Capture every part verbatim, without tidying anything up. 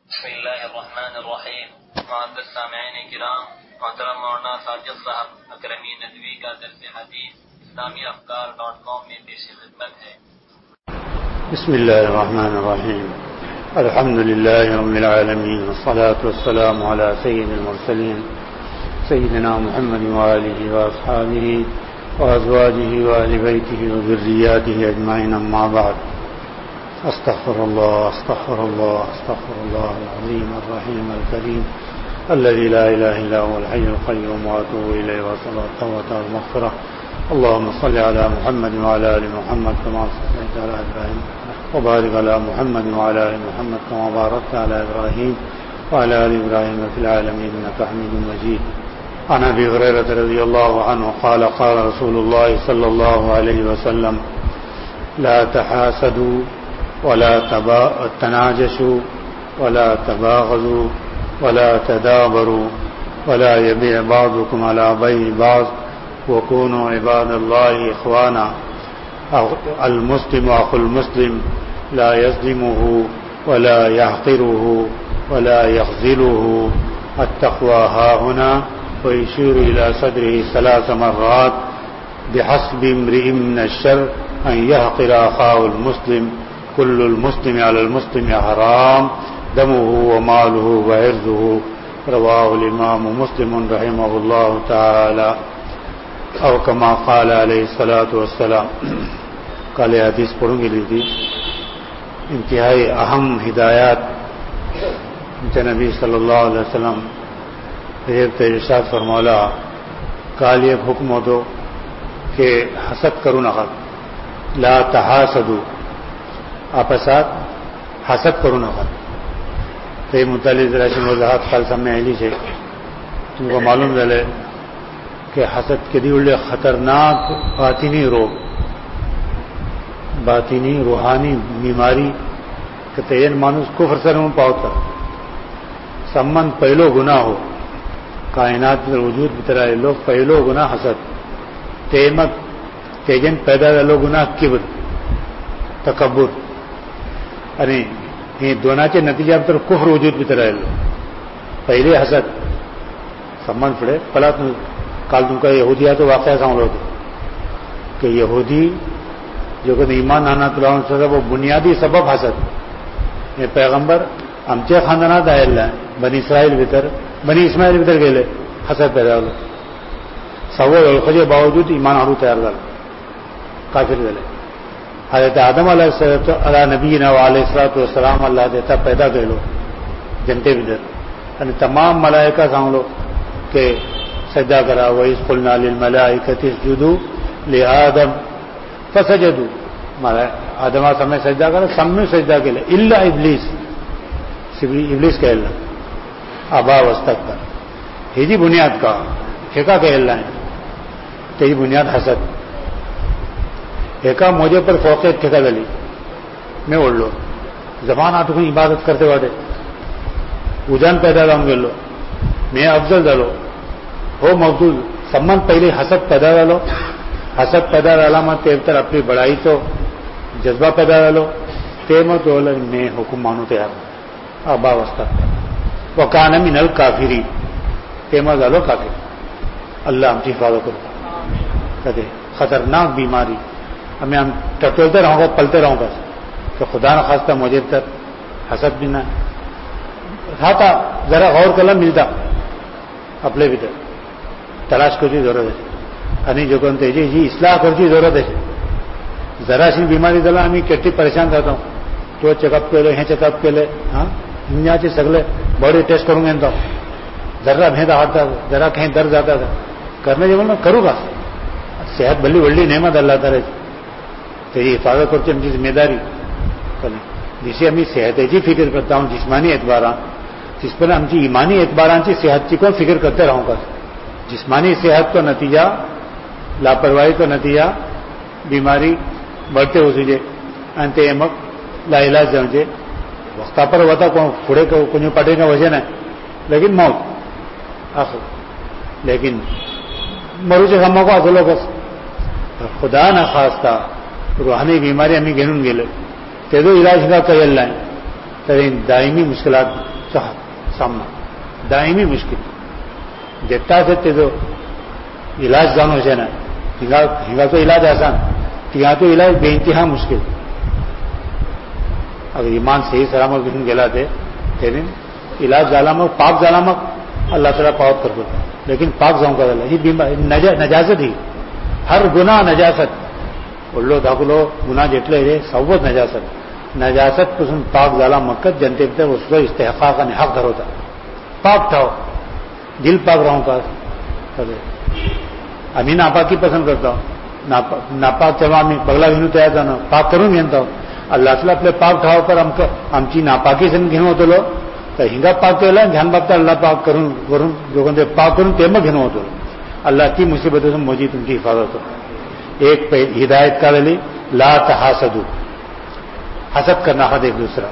بسم اللہ الرحمن الرحیم. معزز سامعین کرام، محترم مولانا ساجد صاحب اکرمی ندوی کا درس حدیث اسلامی افکار ڈاٹ کام میں پیش خدمت ہے. بسم اللہ الرحمن الرحیم. الحمد للہ رب العالمین والصلاة والسلام علی سید المرسلین سیدنا محمد وآلہ واصحابہ وازواجہ وآل بیتہ وذریاتہ اجمعین، اما بعد. استغفر الله استغفر الله استغفر الله العظيم الرحيم الكريم الذي لا اله الا هو الحي القيوم واتوب اليه وصلاه والمغفره. اللهم صل على محمد وعلى ال محمد كما صليت على ابراهيم وبارك على محمد وعلى ال محمد كما باركت على ابراهيم وعلى ال ابراهيم في العالمين انك حميد مجيد. عن ابي هريره رضي الله عنه قال قال رسول الله صلى الله عليه وسلم: لا تحاسدوا ولا تناجشوا ولا تباغضوا ولا تدابروا ولا يبيع بعضكم على بيع بعض وكونوا عباد الله إخوانا. المسلم أخو المسلم لا يظلمه ولا يحقره ولا يخذله. التقوى هاهنا، ويشير إلى صدره ثلاث مرات: بحسب امرئ من الشر أن يحقر أخاه المسلم. كل المسلم على المسلم حرام دمه وماله وعرضه. رواه الإمام مسلم رحمه الله تعالى او كما قال عليه الصلاة والسلام. کال حدیث پڑھوں گی لی تھی انتہائی اہم ہدایات نبی صلی اللہ علیہ وسلم ارشاد فرمولا کال یہ حکم ہو دو کہ حسد کرو نہ لا تحاسدوا، آپسات حسد کرو نہ تو یہ متعلق راشن وضاحت خال سامنے آئی سے تم کو معلوم رہے کہ حسد کے دی خطرناک باطنی روگ، باطنی روحانی بیماری کہ تین مانوس کفر سے نہ پاؤ کر سمن پہلو گناہ ہو کائنات میں وجود بھی طرح لوگ پہلو گناہ حسد تیمک تیجن پیدا لو گناہ کبر تکبر ارے یہ دونوں نتیجہ پر کفر وجود بھی طرح لو پہلے حسد سمن پڑے پلا تم کال تم کا یہودیا تو واقعہ سمجھو کہ یہودی جو کہ ایمان آنا تو وہ بنیادی سبب حسد یہ پیغمبر امچے خاندانات آئل ہیں بنی اسرائیل بھیتر بنی اسماعیل بھیتر گئے حسد پیدا ہو سو الخجے باوجود ایمان ہارو تیار کر کافر گلے. حضرت آدم علیہ علیہ نبی علیہ الصلوۃ والسلام اللہ دیتا پیدا کر لو جنتے بھی در یعنی تمام ملائکہ سامھ لو کہ سجدہ کرا وَإِذْ قُلْنَا لِلْمَلَائِكَةِ اسْجُدُوا لِآدَمَ فَسَجَدُوا. آدم سمے سجدہ کرا سمے سجدہ کے لئے الا ابلیس ابلیس کہ اللہ ابا واستكبر. یہ جی بنیاد کا ٹھیکہ کہ اللہ ہے تو یہ بنیاد حسد ایک موجے پر فوقیت ٹھیکہ دلی میں اوڑ لو زبان آٹھ کو عبادت کرتے والے وجان پیدا لاؤں گے لو میں افضل ڈالو ہو موجود سمن پہلے حسد پیدا ڈالو حسد پیدا ڈالا میں تیرتر اپنی بڑائی تو جذبہ پیدا ڈالو تیم تو میں حکم مانو تیار ابا وسط وہ کان من الکافری تیما ڈالو کافر. اللہ ہم کی حفاظت کرو کہتے خطرناک بیماری ہمیں ہم ٹٹولتے رہوں گا پلتے رہوں گا کہ خدا نہ خواستہ مجھے تک حسد بھی نہ تھا ذرا غور کلم ملتا اپنے بھی تک تلاش کرتی ضرورت ہے انی جو کہتے جی جی اصلاح کرتی ضرورت ہے ذرا سی بیماری دلا ہمیں کٹی پریشان کرتا ہوں تو چیک اپ کے لے ہیں چیک اپ کے لے ہاں دنیا سے سگلے باڈی ٹیسٹ کروں گے تو ذرا بھیندا ہٹتا ذرا کہیں درد آتا تھا کرنے جو میں کروں گا صحت بلی بڑی نعمت اللہ تعالی تو یہ حفاظت کرتے ہم کی ذمہ داری کریں جسے ہمیں صحت جی فکر کرتا ہوں جسمانی اعتبار جس پر ہم ایمانی اعتبار سے صحت کی کو فکر کرتے رہوں گا. جسمانی صحت تو نتیجہ لاپرواہی تو نتیجہ بیماری بڑھتے ہو سجے انتے امک لا علاج جمجے وقتا پر ہوتا کون پھڑے کو کچھ پٹے کا وجہ ہے لیکن موت آخر لیکن مرو سے ہم کو اصلوں کا خدا نہ خواستہ روحانی بیماری ہمیں گنون گے تیدو علاج کا کر اللہ ترین دائمی مشکلات सामना दायमी मुश्किल जेता છે તે તો इलाज जानो છે ને हिंगा हिंगा तो इलाज आसान ત્યાં તો इलाज बेइंतहा मुश्किल अगर ईमान सही सलामत घेऊन गेला ते त्याने इलाज झाला मग पाक झाला मग अल्लाह ताला पावत करतो लेकिन पाक जाऊन का झाला ही बीमारी नजासत ही हर गुन्हा नजासत ओढलो दाखलो गुन्हा जेटले रे सव्वत नजासत नजासत पासून पाक झाला मक्कत जनतेभितर उसको इस्तेहकाक आणि हक धरवता पाक ठाव दिल पाक राहूं का आम्ही नापाकी पसंत करतो नापाक तेव्हा आम्ही बगला घेऊन तयार जाणं पाक करून घेतो अल्लाहला आपले पाक ठाव पर आमक आमची नापाकी सण घेऊन होतो तर हिंगा पाक केला ध्यान बाबता अल्लाह पाक करून वरून दोघं ते पाक करून ते मग घेऊन होतो अल्लाह की मुसीबतों मोजी तुमची हिफाजत हो एक हिदायत काढली ला तहासदू हसद करना हद एक दूसरा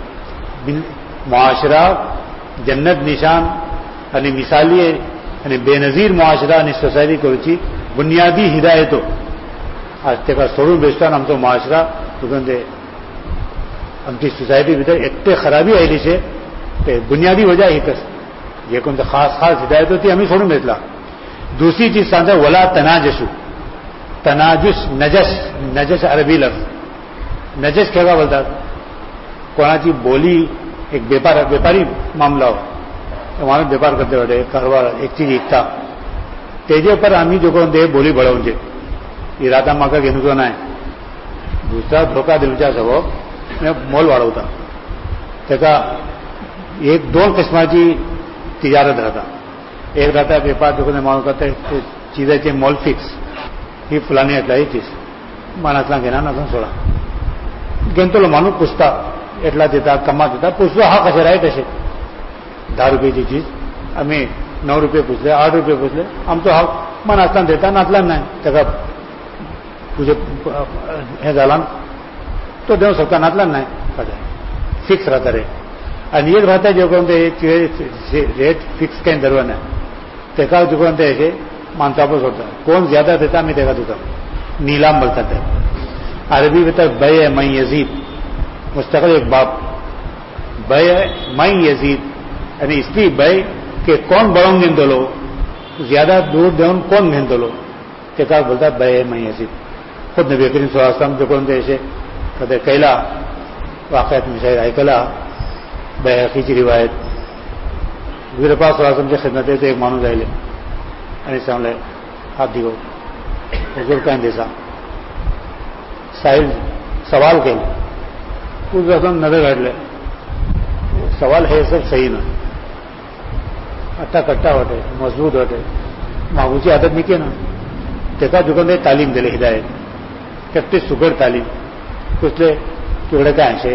मुआशरा जन्नत निशान आणि मिसाली आणि बेनजीर मुआशरा आणि सोसायटी करूची बुनियादी हिदायतो आज तेका सोडून बेसताना आमचो मुआशरा तुगन ते आमची सोसायटी भितर एकटे खराबी आयली छे ते बुनियादी वजह एकच जे कोणतं खास खास हिदायत होती आम्ही सोडून घेतला दुसरी चीज सांगता वला तनाजशू तनाजुस नजस नजस अरबी लफ्ज नजस केव्हा बोलतात कोणाची बोली एक व्यापार व्यापारी मामला हो माणूस व्यापार करते वाटे कारभार एक चीज विकता तेजे पर आम्ही जो कोण ते बोली बळवचे इरादा म्हाका घेवचो नाही दुसरा धोका दिवच्या सगो मोल वाढवता तेका एक दोन किस्माची तिजारत राहता एक राहता व्यापार जो कोणी माणूस करता चीजाचे मोल फिक्स ही फुलांनी येतला ही चीज मनातला घेणार नासून सोडा घेतलो माणूस पुसता एटला दिता कमात दिता पुसलो हा कशे राय तशे दहा रुपयाची चीज आम्ही नऊ रुपये पुसले आठ रुपये पुसले आमचो हा मनातला देता नातला नाही तेका तुझे हे झाला तो देऊ शकता नातला नाही फिक्स राहता रे आणि एक राहता जे कोण ते रेट फिक्स काही धरवा नाही तेका जो कोण ते माणसापर सोडता कोण ज्यादा देता मी तेका देता नीलाम बोलतात ते अरबी में तक बय मई यजीद मुस्तकिल एक बाप बय मई यजीद यानी इसलिए बय के कौन बढ़ाऊन घेन दलो ज्यादा दूर देऊन कौन घेन दलो तेका बोलतात बय मई यजीद खुद नबी करीम सल्लल्लाहु अलैहि वसल्लम जो कोण ते कधी कैला वाकयात मी शायद ऐकला बैहकीची रिवायत वीरपास सल्लल्लाहु खिदमत एक माणूस आयले आणि सांगले हात दिगो हुजूर काय देसा साहिब सवाल केले कुछ रकम नजर घडले सवाल हे सब सही ना अट्टा कट्टा वाटे मजबूत वाटे मागूची आदत निके ना तेका दुकान तालीम दिले हिदायत कट्टी सुगड तालीम कुठले केवढे काय असे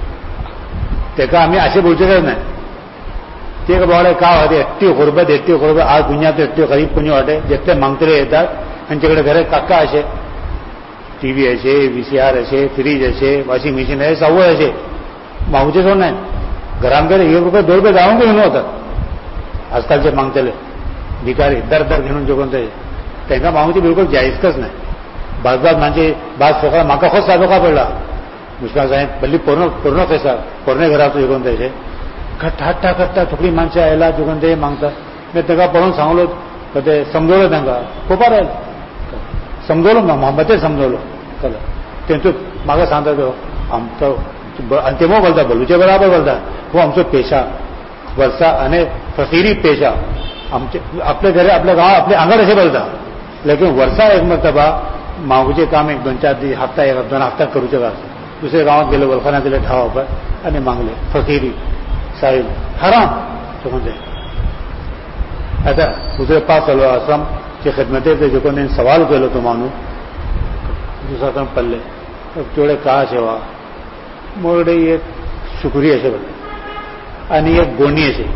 तेका आम्ही असे बोलचे काय नाही ते का बावडे का वाटे एकटी खुरबत एकटी खुरबत आज दुनियात एकटी गरीब कोणी वाटे जेथे मागतले येतात त्यांच्याकडे घरे काका असे टीव्ही असे व्हीसीआर असे फ्रीज असे वॉशिंग मशीन आहे सवय असे मागूचे सोड नाही घरांकडे एक रुपये दोन रुपये जाऊन घेऊन होतात आजकालचे मागतले भिकारी दर दर घेऊन जो कोणते त्यांना मागूची बिलकुल जायजकच नाही बाजबाज म्हणजे बाज सोका म्हाका खोच साधो का पडला मुश्किल साहेब भल्ली पूर्ण पूर्ण पैसा पूर्ण घराचो जो कोणते खट्टा हट्टा खट्टा थोडी माणसं आयला जो कोणते मागतात मी तेका पळून सांगलो ते समजवलं त्यांना खोपा राहील समजवलो ना मोहम्मदे समजवलो कल तेंचो म्हाका सांगता तो आमचो आनी तेमो बोलता भलूचे बराबर बोलता हो आमचो पेशा वर्सा आनी फकीरी पेशा आमचे आपले घरे आपल्या गांवांत आपले आंगड अशें बोलता लेकिन वर्सा एक मर्तबा मागूचे काम एक दोन चार दीस हप्ता एक दोन हप्ता करूचे का दुसऱ्या गांवांत गेले वळखाना दिले ठावापर आनी मागले फकीरी साहिल हराम तो म्हणजे आता दुसरे पास जालो आश्रम चे खिदमते जो कोण सवाल केलो तो माणूस दुसरा कण पडले तेवढे का सेवा मोगडे एक शुक्री असे बोलले आणि एक गोणी असे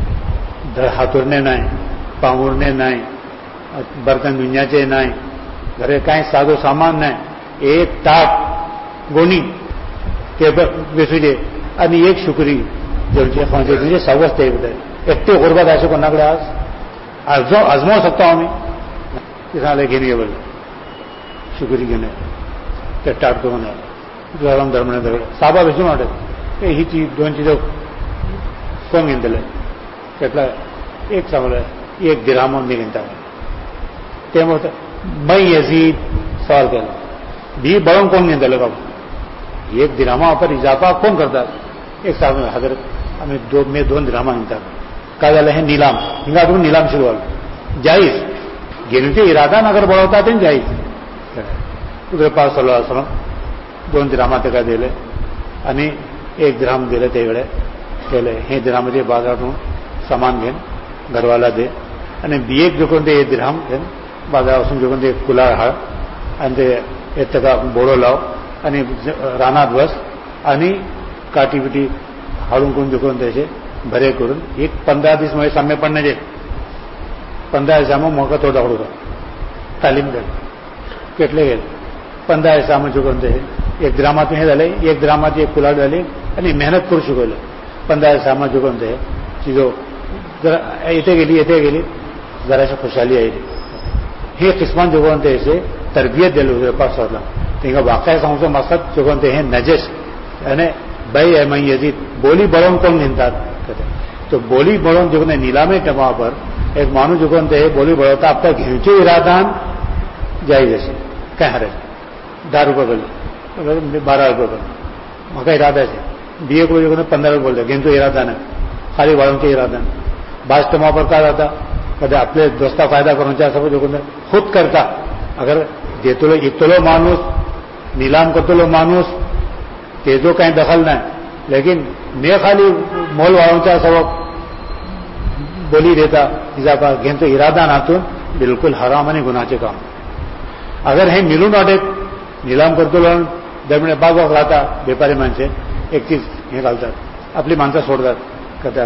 हातुरणे नाही पांगुरणे नाही बर्तन दुनियाचे नाही घरे काय साधो सामान नाही एक ताट गोणी ते वेचूचे आणि एक शुक्री जेवचे खावचे म्हणजे सवच ते एकटे गुरबात असे कोणाकडे आज आजो आजमावू शकतो आम्ही ते सांगले घेणे बोल शुक्री घेणे ते टाटतो म्हणा गरम धर्मणे दगड साबा भेसून वाटत ही चीज दोन चीज કોણ ગીંદલે કેટલા એક સાંભળે એક દિરહામો નહીં ગીનતા તેમ મય યઝીદ સવાલ કર્યો બી બળો કોણ ગીંદલે બાબુ એક દિરહામા પર ઇજાફા કોણ કરતા એક સાહેબ હજરત અમે દો મેં દોન દિરહામા ગીનતા કहा जाता है नीलाम हिंगा तो नीलाम शुरू वाला जायज गिनती इरादा अगर बढ़ोता तो जायज उधर पास सल्लल्लाहु अलैहि वसल्लम दोन दिरहामा तक दिले आणि एक दिरहाम दिले ते वेळे केले हे दिरहामाचे बाजारातून सामान घेऊन घरवाला दे आणि बी एक जो कोणते हे दिरहाम घेऊन बाजारापासून जो कोणते कुलार हाळ आणि ते एक टका बोडो लाव आणि रानात बस आणि काठी बिटी हाळून करून जो कोणते त्याचे भरे करून एक पंधरा दिवस मध्ये साम्य पडण्याचे पंधरा दिवसाમાં મોકો તો દોડો તાલીમ કરે કેટલે गेले पंधरा दिवसाમાં जो कोणते एक ग्रामात हे झाले एक ग्रामात एक कुलाड झाली आणि मेहनत करू शिकवलं पंधरा दिवसाમાં जो कोणते चीजो जरा इथे गेली इथे गेली जराशी खुशाली आहे हे किस्मान जो कोणते असे तरबियत दिली पास होता तेव्हा वाकाय सांगतो मकसद जो कोणते हे नजस आणि भाई है मैं यजीद बोली बड़ों कौन गिनता तो बोली बड़ों जो नीलामे टमा पर एक मानू जो है बोली बढ़ोता आपका घेचे इरादान जाए जैसे कह रहे दस रुपये बोले बारह रुपये बोले मका इरादा से बीए को जो पंद्रह रुपये बोलते घेन तो इरादा है खाली वालों के इरादा बाज टमा पर क्या रहता कदे अपने दोस्ता फायदा करो चाहे सब जो खुद करता अगर देतो इतलो माणूस नीलाम करतो माणूस तेजो काही दखल नाही लेकिन मैं खाली मोल वाळूंचा सबब बोली देता इजाफा घेन तो इरादा नातून बिलकुल हराम आणि गुन्हाचे काम अगर हे मिळून वाटेत निलाम करतो दरम्यान बाग बाग राहता व्यापारी माणसे एक चीज हे घालतात आपली माणसं सोडतात कदा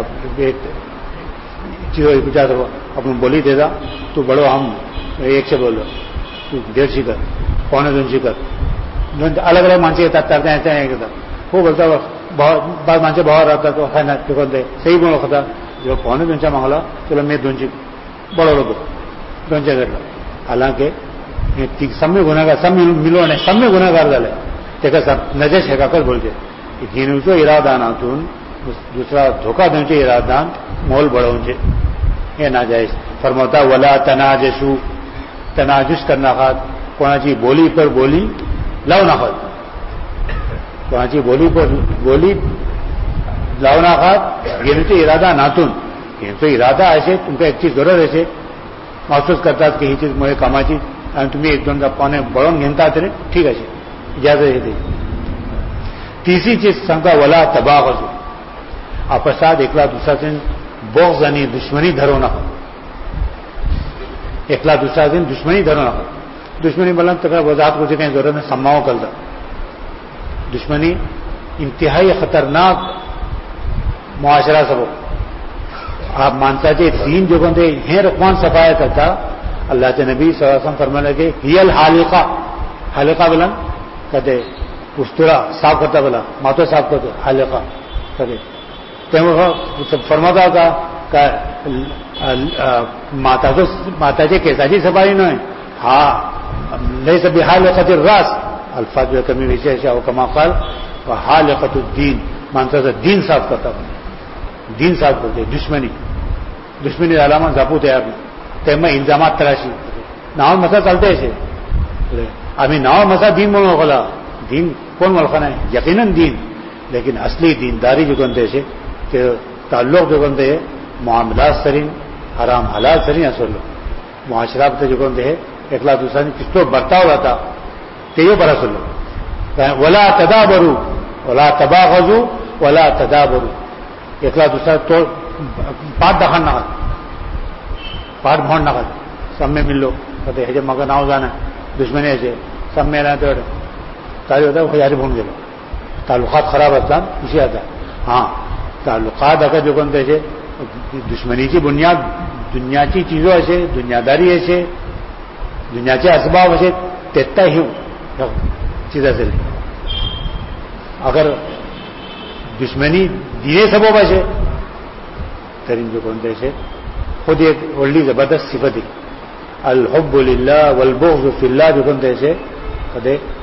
विचार आपण बोली देता तू बडो हम एकशे बोललो तू दीडशे कर पावणे दोनशे कर अलग अलग माणसे येतात तर त्या घेतात हो बोलता बाद माणसे भावा राहतात काय ना ते कोणते सही बोलत होता जेव्हा पावणे दोनशे मागला तुला मी दोनशे बळवलो तो दोनशे घेतला हालांकि ती सम्य गुन्हेगार सम मिळून सम्य गुन्हेगार झाले ते कसं नजस हे काकच बोलते घेण्याचो इरादानातून दुसरा धोका देण्याचे इरादान मोल बळवूनचे हे नाजायज फरमावता वला तनाजशू तनाजुस करनाखात कोणाची बोली पर बोली लावू नाखात कोणाची बोली पर बोली लावू नाखात घेण्याचे इरादा नातून घेण्याचा इरादा असे तुमका एक चीज गरज असे महसूस करतात की ही चीज मुळे कामाची आणि तुम्ही एक दोनदा पाने बळवून घेता तरी ठीक आहे इजाजत येते तिसरी चीज सांगता वला तबाग असो आपसात एकला दुसऱ्याचे बोग्ज आणि दुश्मनी धरू नका एकला दुसऱ्याचे दुश्मनी धरू नका दुश्मनी बोला तर वजाहत कुछ काही जरूरत नहीं सम्माव करता दुश्मनी इंतहाई खतरनाक मुआशरा सब आप माणसाचे दीन जो कोणते हे रखवान सफाया करता अल्लाहचे नबी सल्लल्लाहु अलैहि वसल्लम फरमाने के हियल हालिका हालिका बोला कदे उस्तुरा साफ करता बोला मातो साफ करतो हालिका कदे तेव्हा फरमाता होता का माताचो माताचे केसाची सफाई नाही हा लैस बिहालिकातिर रास अल्फाज कमी विशेष आहे कमा काल हालिकातुद्दीन माणसाचा दीन साफ करता दीन साफ करते दुश्मनी दुश्मनी झाला जापू तयार नाही तेव्हा इल्जामात तराशी नाव मसा चालते असे आम्ही नाव मसा दीन म्हणून ओळखला दीन कोण ओळखा नाही यकीनन दीन लेकिन असली दीनदारी जो कोणते असे ते ताल्लुक जो कोणते मुआमलात सरीन हराम हलाल सरीन असलो मुआशरात जो कोणते एकला दुसऱ्याने किस्तो बर्ताव जाता तेही बरा असलो वला तदाबरू वला तबागजू वला तदाबरू एकला दुसरा तो पाठ दाखण नका पाठ म्हण नका सम्य मिळलो तर ह्याचे मग नाव जाणं दुश्मनी याचे सम्य ना तर काय होता यारी म्हणून गेलो तालुकात खराब असतात उशी आता हां तालुकात अका जो कोण त्याचे दुश्मनीची बुनियाद दुनियाची चीजो असे दुनियादारी असे दुनियाचे असबाब असे तेत्ता ही चीज असेल अगर दुश्मनी दिने सबब असे तरी जो कोणते असे खुद एक वडली जबरदस्त सिफत आहे अल हुब्बु लिल्लाह वल बुग़्ज़ु फिल्लाह जो कोणते असे कदे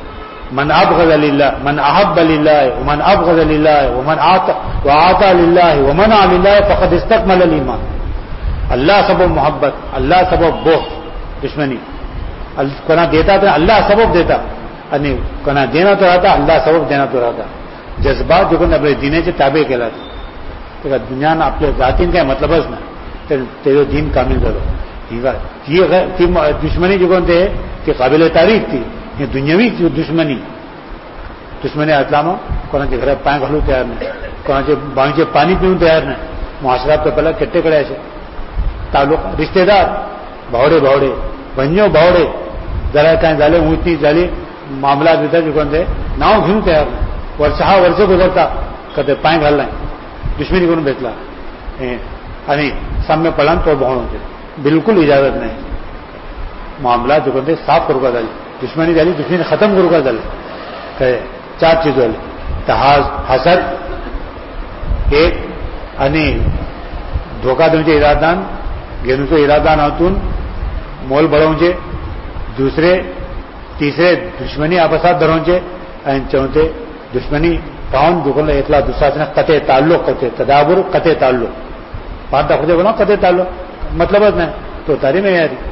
من ابغض لله من احب لله ومن ابغض لله ومن اعطى واعطى لله ومنع لله فقد استكمل الايمان. اللہ سبب محبت، اللہ سبب بغض دشمنی. کنا دیتا تھا اللہ سبب دیتا یعنی کنا دینا تو رہتا اللہ سبب دینا تو رہتا. جذبات جو کن اپنے دینے سے تابع کہلاتے. دنیا نے اپنے ذاتین کا مطلب ہے نا تیرے دین کامل کرو. یہ دشمنی جو کون تھے کہ قابل تعریف تھی. یہ دنیاوی دشمنی دشمنی اسلام کونا کے گھر پائیں گھلو تیار نہیں، کونا کے باغیچے پانی پیوں تیار نہیں. معاشرات تو پہلے کٹے کڑے ایسے تعلق رشتے دار بھاوڑے بھاوڑے بنجو بھاوڑے ذرا کہیں ڈالے اونچی جالی معاملات بھی تھا جو کون تھے ناؤ گھیوں تیار نہیں. ورسہ ورسے گزرتا کہتے پائیں گھر لائیں دشمنی کو بیچلا یعنی سب میں پڑھن تو بہنوں سے بالکل اجازت نہیں. معاملات جو کہتے صاف کرو گا ڈالی دشمنی ڈالی دشمنی ختم کرو گا ڈالے کہ چار چیزوں ڈالے تحاز حسد ایک یعنی دھوکہ دوں سے ارادان گینوں سے ارادان آتون مول بڑھوں سے دوسرے تیسرے دشمنی آپسات دھروں سے چوتھے دشمنی کون دکھوں اطلاع دوسرا سے قطع تعلق کرتے تدابر قطع تعلق بات دفعہ بنا قطع تعلق مطلب ہے تو تعلیم ہے یاری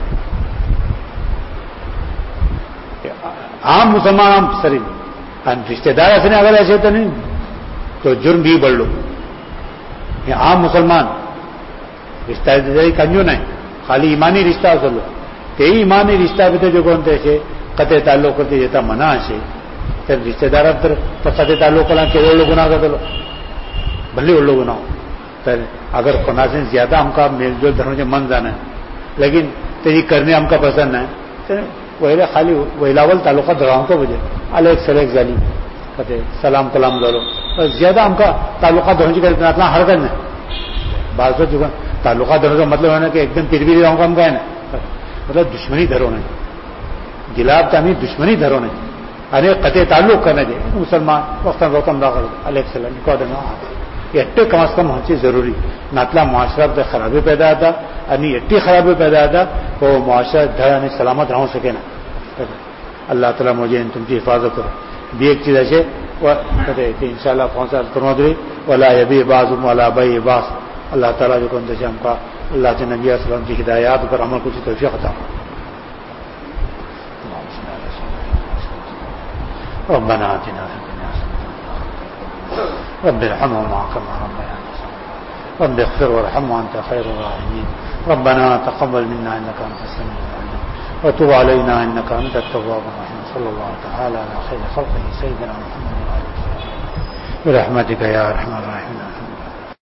عام مسلمان عام شریف رشتے دار ایسے نہیں اگر ایسے تو نہیں تو جرم بھی بڑھ لو. یہ عام مسلمان رشتہ داری کنجو نہیں خالی ایمانی رشتہ اصل لو کئی ایمانی رشتہ بھی تو جو کون تھے ایسے قطع تعلق کرتے جیتا منع ایسے پھر رشتے دار تو قطع تعلق کرنا کہ وہ لوگ گناہ کر دو بھلے وہ لوگ گناہ ہو. پھر اگر کونا سے زیادہ ہم کا میل جول دھرم سے من جانا ہے لیکن تیری کرنے ہم کا پسند ہے وہ خالی وہلاول تعلقہ دھراؤں کو وجہ الگ سلیک جالی کہتے سلام کلام ڈالو زیادہ ہم کا تعلقہ دھرم سے کرتے اتنا ہر کرنا بعض جو تعلقہ دھرم کا مطلب ہے نا کہ ایک دم پھر بھی رہوں کا ہم کا ہے نا مطلب دشمنی دھرو نہیں گلاب تعمیر دشمنی دھرو نہیں ارے قطع تعلق کرنا دے مسلمان وقتاً وقتاً داخل الگ سلام کو دینا یہ اٹھے کم از کم ہونا ضروری ناتلا معاشرہ خرابی پیدا آتا یعنی اٹھی خرابی پیدا آتا وہ معاشرہ دھڑ یعنی سلامت رہو سکے نا. اللہ تعالیٰ مجھے تم کی حفاظت کرو. بھی ایک چیز ایسے کہتے ان شاء اللہ کون سا کروا دے ولا یبی باز ولا بھائی باس. اللہ تعالیٰ جو کون سے ہم کا اللہ سے نبی علیہ السلام کی ہدایات پر عمل کچھ توفیق عطا کرو. ربنا آتنا في الدنيا حسنة رب ارحمهما كما ربياني صغيرا رب اغفر وارحم وانت خير الراحمين. ربنا تقبل منا انك انت السميع العليم وتب علينا انك انت التواب الرحيم. صلى الله تعالى على خير خلقه سيدنا محمد وعلى اله وصحبه برحمتك يا ارحم الراحمين.